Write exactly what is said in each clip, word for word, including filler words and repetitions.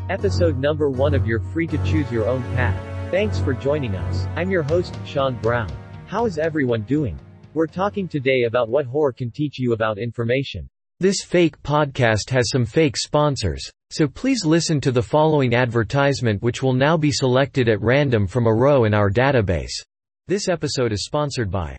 Episode number one of your free to choose your own path. Thanks for joining us. I'm your host, Sean Brown. How is everyone doing? We're talking today about what whore can teach you about information. This fake podcast has some fake sponsors, so please listen to the following advertisement, which will now be selected at random from a row in our database. This episode is sponsored by.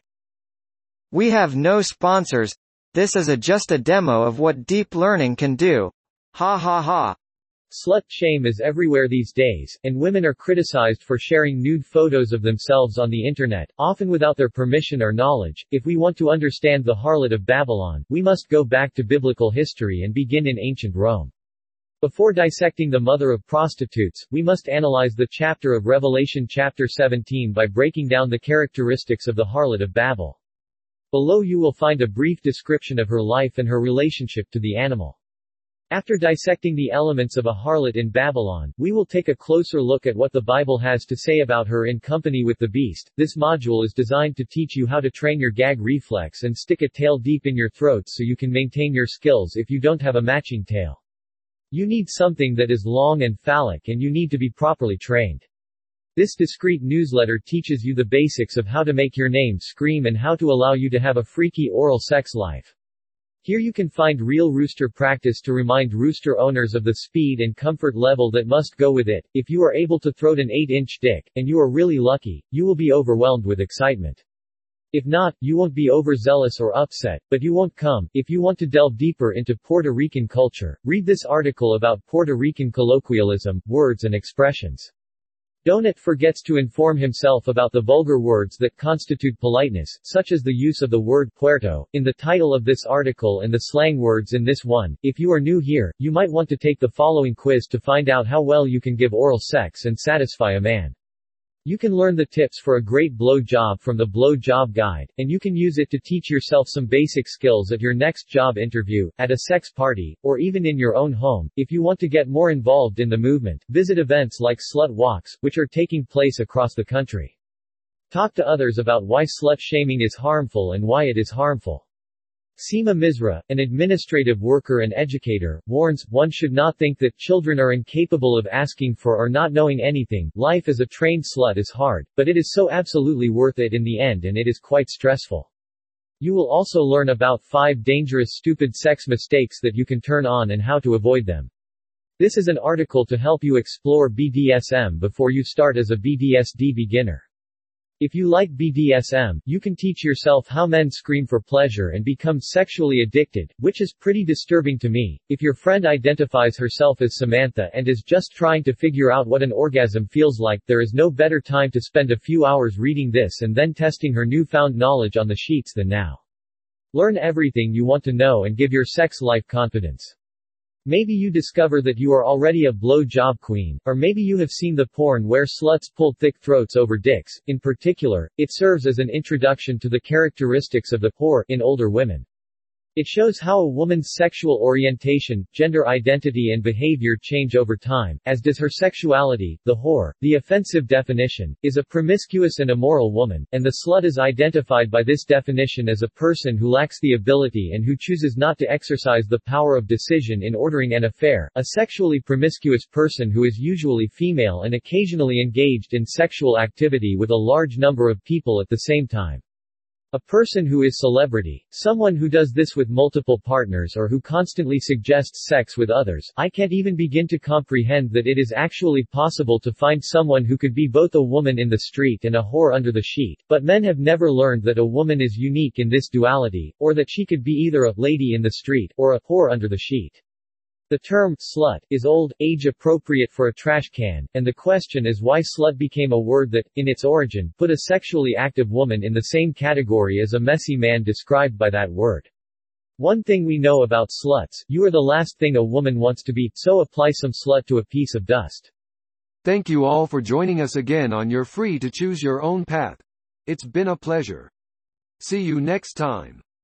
We have no sponsors. This is a just a demo of what deep learning can do. Ha ha ha. Slut shame is everywhere these days, and women are criticized for sharing nude photos of themselves on the internet, often without their permission or knowledge. If we want to understand the harlot of Babylon, we must go back to biblical history and begin in ancient Rome. Before dissecting the mother of prostitutes, we must analyze the chapter of Revelation chapter seventeen by breaking down the characteristics of the harlot of Babel. Below you will find a brief description of her life and her relationship to the animal. After dissecting the elements of a harlot in Babylon, we will take a closer look at what the Bible has to say about her in company with the beast. This module is designed to teach you how to train your gag reflex and stick a tail deep in your throat so you can maintain your skills if you don't have a matching tail. You need something that is long and phallic, and you need to be properly trained. This discreet newsletter teaches you the basics of how to make your name scream and how to allow you to have a freaky oral sex life. Here you can find real rooster practice to remind rooster owners of the speed and comfort level that must go with it. If you are able to throat an eight inch dick, and you are really lucky, you will be overwhelmed with excitement. If not, you won't be overzealous or upset, but you won't come. If you want to delve deeper into Puerto Rican culture, read this article about Puerto Rican colloquialism, words and expressions. Donut forgets to inform himself about the vulgar words that constitute politeness, such as the use of the word puerto, in the title of this article and the slang words in this one. If you are new here, you might want to take the following quiz to find out how well you can give oral sex and satisfy a man. You can learn the tips for a great blow job from the Blow Job Guide, and you can use it to teach yourself some basic skills at your next job interview, at a sex party, or even in your own home. If you want to get more involved in the movement, visit events like Slut Walks, which are taking place across the country. Talk to others about why slut shaming is harmful and why it is harmful. Seema Misra, an administrative worker and educator, warns, one should not think that children are incapable of asking for or not knowing anything. Life as a trained slut is hard, but it is so absolutely worth it in the end, and it is quite stressful. You will also learn about five dangerous stupid sex mistakes that you can turn on and how to avoid them. This is an article to help you explore B D S M before you start as a B D S D beginner. If you like B D S M, you can teach yourself how men scream for pleasure and become sexually addicted, which is pretty disturbing to me. If your friend identifies herself as Samantha and is just trying to figure out what an orgasm feels like, there is no better time to spend a few hours reading this and then testing her newfound knowledge on the sheets than now. Learn everything you want to know and give your sex life confidence. Maybe you discover that you are already a blow job queen, or maybe you have seen the porn where sluts pull thick throats over dicks. In particular, it serves as an introduction to the characteristics of the whore in older women. It shows how a woman's sexual orientation, gender identity and behavior change over time, as does her sexuality. The whore, the offensive definition, is a promiscuous and immoral woman, and the slut is identified by this definition as a person who lacks the ability and who chooses not to exercise the power of decision in ordering an affair. A sexually promiscuous person who is usually female and occasionally engaged in sexual activity with a large number of people at the same time. A person who is celebrity, someone who does this with multiple partners or who constantly suggests sex with others. I can't even begin to comprehend that it is actually possible to find someone who could be both a woman in the street and a whore under the sheet, but men have never learned that a woman is unique in this duality, or that she could be either a lady in the street, or a whore under the sheet. The term, slut, is old, age-appropriate for a trash can, and the question is why slut became a word that, in its origin, put a sexually active woman in the same category as a messy man described by that word. One thing we know about sluts, you are the last thing a woman wants to be, so apply some slut to a piece of dust. Thank you all for joining us again on your free to choose your own path. It's been a pleasure. See you next time.